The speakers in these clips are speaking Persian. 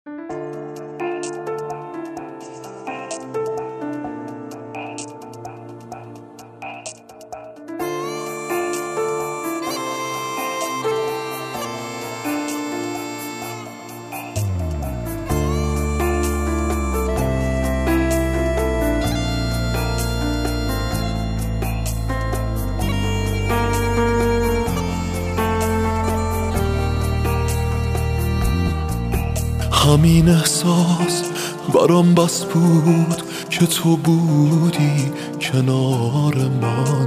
همین احساس برام بس بود که تو بودی کنار من.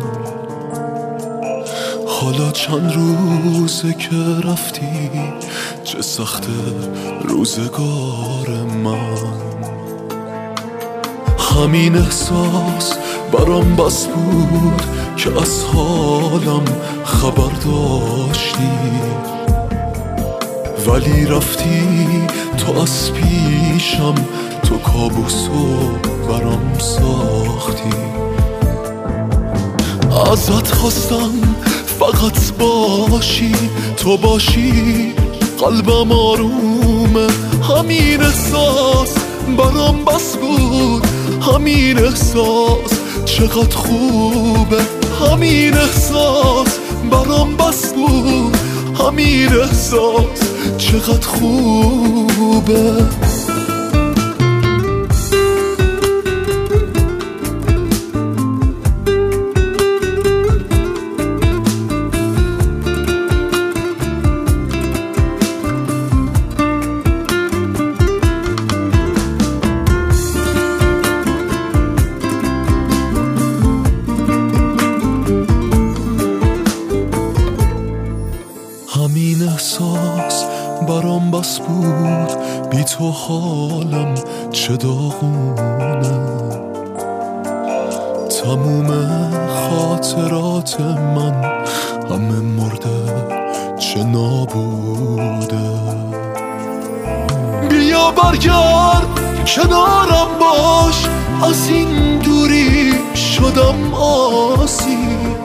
حالا چند روزه که رفتی، چه سخت روزگار من. همین احساس برام بس بود که از حالم خبر داشتی، ولی رفتی تو از پیشم، تو کابوسو برام ساختی. ازت خواستم فقط باشی، تو باشی قلبم آرومه. همین احساس برام بس بود، همین احساس چقدر خوبه. همین احساس برام بس بود، همین احساس چقدر خوبه. همین احساس برام بس بود، بی تو حالم چه داغونه. تموم خاطرات من همه مرده، چه نابوده. بیا برگرد کنارم باش، از این دوری شدم آسیب.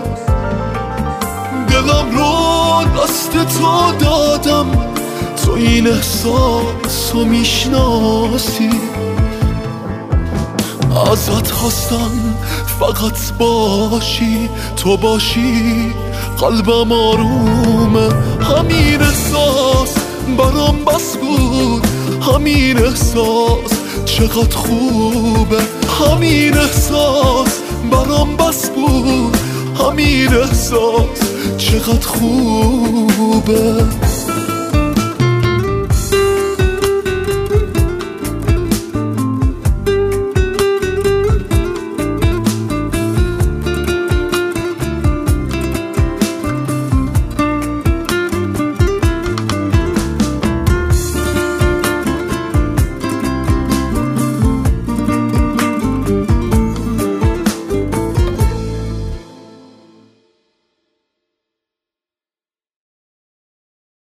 دلم رو دست تو دادم، تو این احساس رو میشناسی. ازت خواستم فقط باشی، تو باشی قلبم آرومه. همین احساس برام بس بود، همین احساس چقدر خوبه. همین احساس برام بس بود، همین احساس چقدر خوبه.